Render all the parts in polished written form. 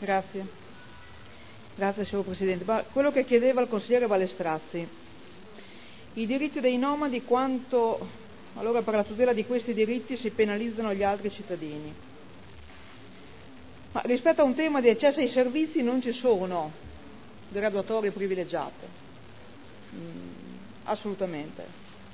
Grazie. Grazie, signor Presidente. Ma quello che chiedeva il consigliere Balestrazzi, i diritti dei nomadi, quanto allora per la tutela di questi diritti si penalizzano gli altri cittadini. Ma rispetto a un tema di accesso ai servizi non ci sono graduatorie privilegiate, assolutamente.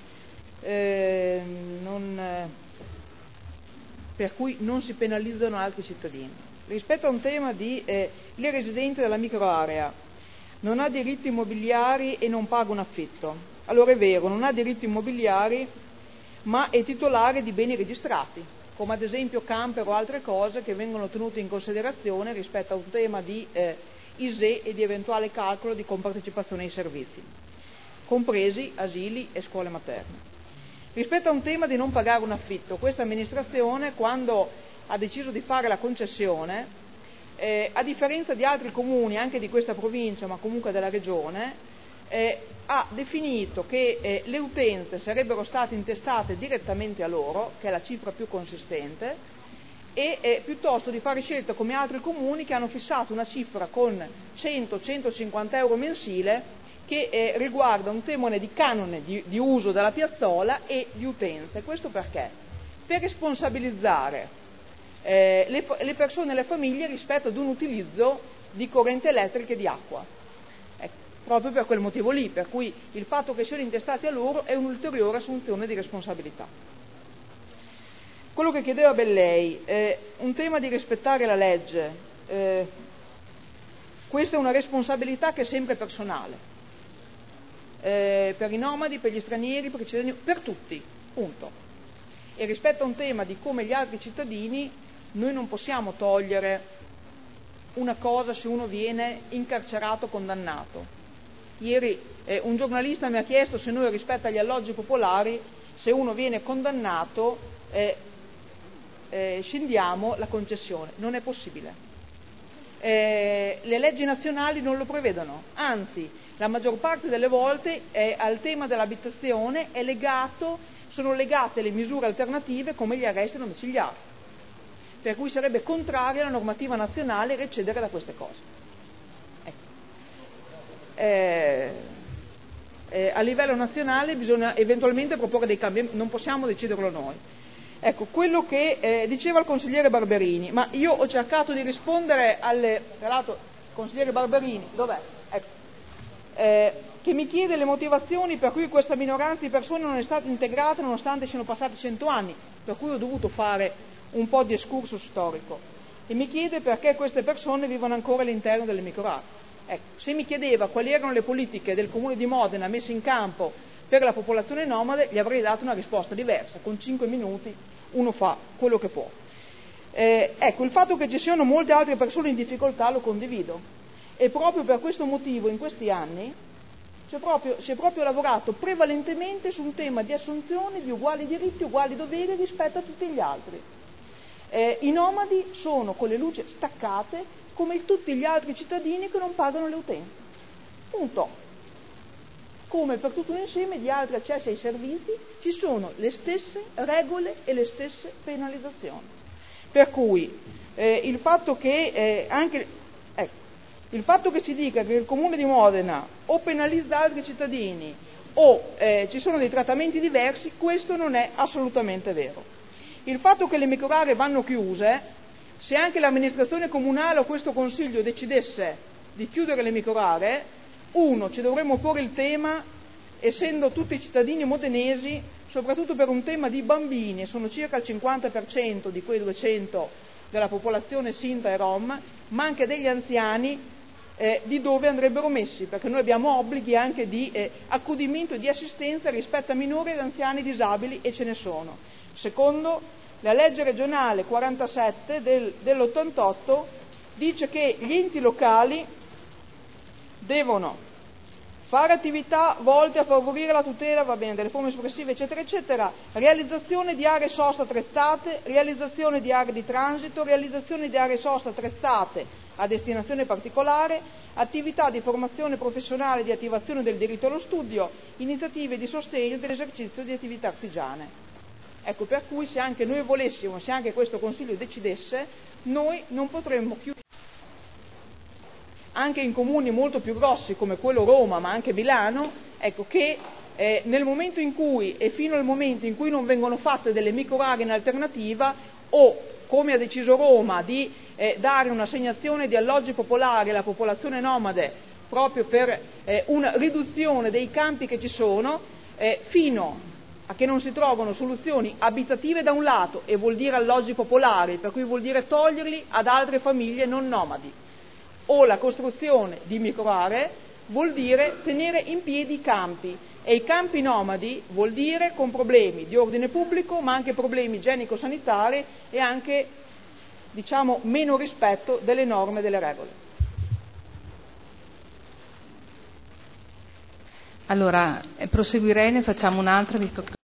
Per cui non si penalizzano altri cittadini. Rispetto a un tema di il residente della microarea non ha diritti immobiliari e non paga un affitto. Allora è vero, non ha diritti immobiliari, ma è titolare di beni registrati, come ad esempio camper o altre cose che vengono tenute in considerazione rispetto a un tema di ISEE e di eventuale calcolo di compartecipazione ai servizi, compresi asili e scuole materne. Rispetto a un tema di non pagare un affitto, questa amministrazione, quando ha deciso di fare la concessione, a differenza di altri comuni, anche di questa provincia, ma comunque della regione, ha definito che le utenze sarebbero state intestate direttamente a loro, che è la cifra più consistente, e piuttosto di fare scelta come altri comuni che hanno fissato una cifra con 100-150 euro mensile che riguarda un tema di canone di uso della piazzola e di utenze. Questo perché? Per responsabilizzare le persone e le famiglie rispetto ad un utilizzo di corrente elettrica e di acqua. Proprio per quel motivo lì, per cui il fatto che siano intestati a loro è un'ulteriore assunzione di responsabilità. Quello che chiedeva Bellei, un tema di rispettare la legge, questa è una responsabilità che è sempre personale, per i nomadi, per gli stranieri, per i cittadini, per tutti, punto. E rispetto a un tema di come gli altri cittadini, noi non possiamo togliere una cosa se uno viene incarcerato o condannato. Ieri un giornalista mi ha chiesto se noi rispetto agli alloggi popolari, se uno viene condannato, scendiamo la concessione. Non è possibile. Le leggi nazionali non lo prevedono, anzi la maggior parte delle volte al tema dell'abitazione sono legate le misure alternative come gli arresti domiciliari, per cui sarebbe contraria alla normativa nazionale recedere da queste cose. A livello nazionale bisogna eventualmente proporre dei cambiamenti, non possiamo deciderlo noi. Ecco, quello che diceva il consigliere Barberini, ma io ho cercato di rispondere tra l'altro il consigliere Barberini, dov'è? Ecco, che mi chiede le motivazioni per cui questa minoranza di persone non è stata integrata nonostante siano passati 100 anni, per cui ho dovuto fare un po' di excursus storico, e mi chiede perché queste persone vivono ancora all'interno delle microaree. Ecco, se mi chiedeva quali erano le politiche del Comune di Modena messe in campo per la popolazione nomade, gli avrei dato una risposta diversa. Con 5 minuti uno fa quello che può. Ecco, il fatto che ci siano molte altre persone in difficoltà lo condivido, e proprio per questo motivo in questi anni si è proprio lavorato prevalentemente su un tema di assunzione di uguali diritti, uguali doveri rispetto a tutti gli altri. I nomadi sono con le luci staccate come tutti gli altri cittadini che non pagano le utenze. Punto. Come per tutto un insieme di altri accessi ai servizi ci sono le stesse regole e le stesse penalizzazioni. Per cui il fatto che il fatto che si dica che il Comune di Modena o penalizza altri cittadini o ci sono dei trattamenti diversi, questo non è assolutamente vero. Il fatto che le microaree vanno chiuse, se anche l'amministrazione comunale o questo Consiglio decidesse di chiudere le microaree, ci dovremmo porre il tema, essendo tutti cittadini modenesi, soprattutto per un tema di bambini, e sono circa il 50% di quei 200 della popolazione Sinta e Rom, ma anche degli anziani, di dove andrebbero messi, perché noi abbiamo obblighi anche di accudimento e di assistenza rispetto a minori ed anziani disabili, e ce ne sono. Secondo la legge regionale 47 dell'88 dice che gli enti locali devono fare attività volte a favorire la tutela, delle forme espressive, eccetera, eccetera, realizzazione di aree sosta attrezzate, realizzazione di aree di transito, realizzazione di aree sosta attrezzate a destinazione particolare, attività di formazione professionale di attivazione del diritto allo studio, iniziative di sostegno dell'esercizio di attività artigiane. Ecco, per cui se anche noi volessimo, se anche questo Consiglio decidesse, noi non potremmo chiudere. anche in comuni molto più grossi come quello Roma, ma anche Milano, ecco che nel momento in cui e fino al momento in cui non vengono fatte delle microaree in alternativa, o come ha deciso Roma di dare un'assegnazione di alloggi popolari alla popolazione nomade proprio per una riduzione dei campi che ci sono, fino a che non si trovano soluzioni abitative da un lato, e vuol dire alloggi popolari, per cui vuol dire toglierli ad altre famiglie non nomadi, o la costruzione di microaree, vuol dire tenere in piedi i campi, e i campi nomadi vuol dire con problemi di ordine pubblico, ma anche problemi igienico-sanitari e anche, diciamo, meno rispetto delle norme e delle regole. Allora, proseguirei, ne facciamo un'altra, visto che